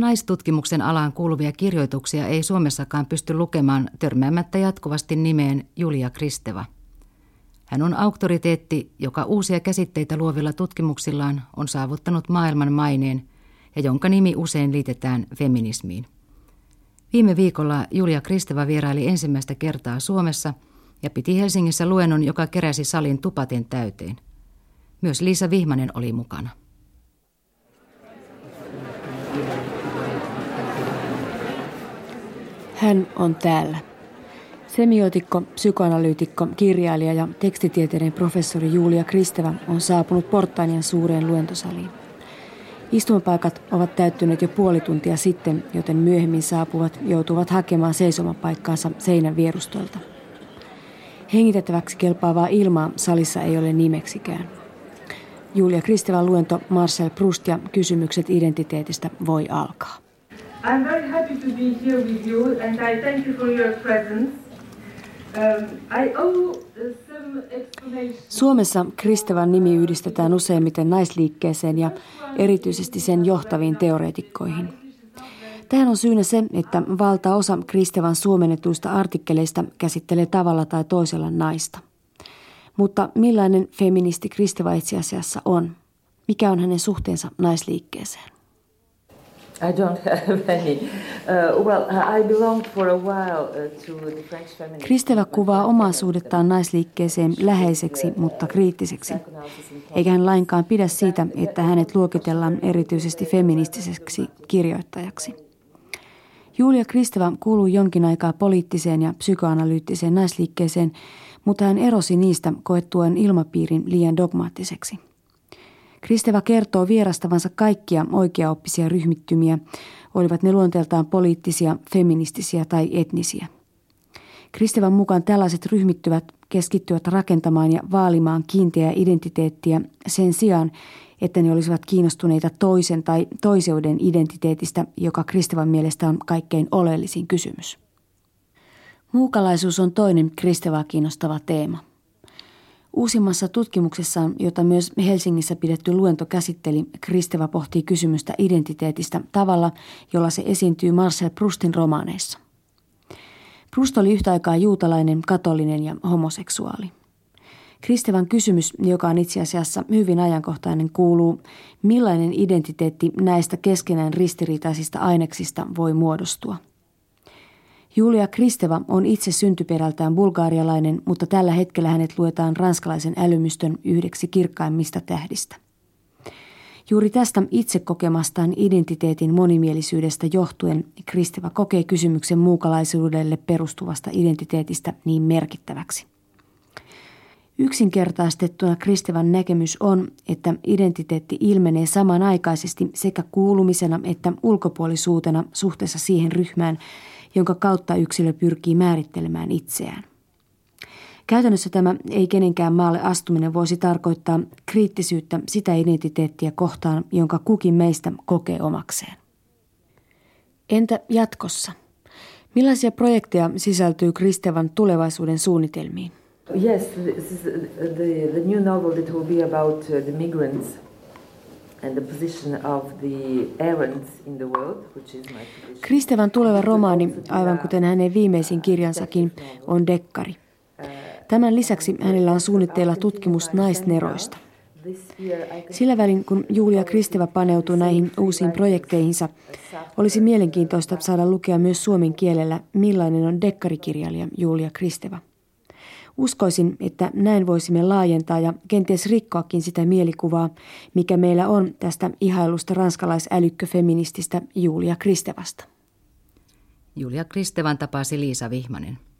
Naistutkimuksen alaan kuuluvia kirjoituksia ei Suomessakaan pysty lukemaan törmäämättä jatkuvasti nimeen Julia Kristeva. Hän on auktoriteetti, joka uusia käsitteitä luovilla tutkimuksillaan on saavuttanut maailman maineen ja jonka nimi usein liitetään feminismiin. Viime viikolla Julia Kristeva vieraili ensimmäistä kertaa Suomessa ja piti Helsingissä luennon, joka keräsi salin tupaten täyteen. Myös Liisa Vihmanen oli mukana. Hän on täällä. Semiotikko, psykoanalyytikko, kirjailija ja tekstitieteiden professori Julia Kristeva on saapunut Porttanien suureen luentosaliin. Istumapaikat ovat täyttyneet jo puoli tuntia sitten, joten myöhemmin saapuvat joutuvat hakemaan seisomapaikkaansa seinän vierustolta. Hengitettäväksi kelpaavaa ilmaa salissa ei ole nimeksikään. Julia Kristevan luento Marcel Proust ja kysymykset identiteetistä voi alkaa. I'm very happy to be here with you and I thank you for your presence. I owe some explanation. Suomessa Kristevan nimi yhdistetään useimmiten naisliikkeeseen ja erityisesti sen johtaviin teoreetikkoihin. Tähän on syynä se, että valtaosa Kristevan suomennetuista artikkeleista käsittelee tavalla tai toisella naista. Mutta millainen feministi Kristeva itse asiassa on? Mikä on hänen suhteensa naisliikkeeseen? I don't have any. I belonged for a while to the French feminist. Kristeva kuvaa omaa suhdettaan naisliikkeeseen läheiseksi, mutta kriittiseksi. Eikä hän lainkaan pidä siitä, että hänet luokitellaan erityisesti feministiseksi kirjoittajaksi. Julia Kristeva kuuluu jonkin aikaa poliittiseen ja psykoanalyyttiseen naisliikkeeseen, mutta hän erosi niistä koettuen ilmapiirin liian dogmaattiseksi. Kristeva kertoo vierastavansa kaikkia oikeaoppisia ryhmittymiä, olivat ne luonteeltaan poliittisia, feministisiä tai etnisiä. Kristevan mukaan tällaiset ryhmittyvät keskittyvät rakentamaan ja vaalimaan kiinteää identiteettiä sen sijaan, että ne olisivat kiinnostuneita toisen tai toiseuden identiteetistä, joka Kristevan mielestä on kaikkein oleellisin kysymys. Muukalaisuus on toinen Kristevaa kiinnostava teema. Uusimmassa tutkimuksessaan, jota myös Helsingissä pidetty luento käsitteli, Kristeva pohtii kysymystä identiteetistä tavalla, jolla se esiintyy Marcel Proustin romaaneissa. Proust oli yhtä aikaa juutalainen, katolinen ja homoseksuaali. Kristevan kysymys, joka on itse asiassa hyvin ajankohtainen, kuuluu, millainen identiteetti näistä keskenään ristiriitaisista aineksista voi muodostua. Julia Kristeva on itse syntyperältään bulgarialainen, mutta tällä hetkellä hänet luetaan ranskalaisen älymystön yhdeksi kirkkaimmista tähdistä. Juuri tästä itse kokemastaan identiteetin monimielisyydestä johtuen Kristeva kokee kysymyksen muukalaisuudelle perustuvasta identiteetistä niin merkittäväksi. Yksinkertaistettuna Kristevan näkemys on, että identiteetti ilmenee samanaikaisesti sekä kuulumisena että ulkopuolisuutena suhteessa siihen ryhmään, jonka kautta yksilö pyrkii määrittelemään itseään. Käytännössä tämä ei kenenkään maalle astuminen voisi tarkoittaa kriittisyyttä sitä identiteettiä kohtaan, jonka kukin meistä kokee omakseen. Entä jatkossa? Millaisia projekteja sisältyy Kristevan tulevaisuuden suunnitelmiin? Yes, this is the new novel that will be about the migrants and the position of the errands in the world, which is my position. Kristevan tuleva romaani, aivan kuten hänen viimeisin kirjansakin, on dekkari. Tämän lisäksi hänellä on suunnitteilla tutkimus naisneroista. Sillä välin, kun Julia Kristeva paneutuu näihin uusiin projekteihinsa, olisi mielenkiintoista saada lukea myös suomen kielellä, millainen on dekkarikirjailija Julia Kristeva. Uskoisin, että näin voisimme laajentaa ja kenties rikkoakin sitä mielikuvaa, mikä meillä on tästä ihailusta ranskalaisälykkö-feminististä Julia Kristevasta. Julia Kristevan tapasi Liisa Vihmanen.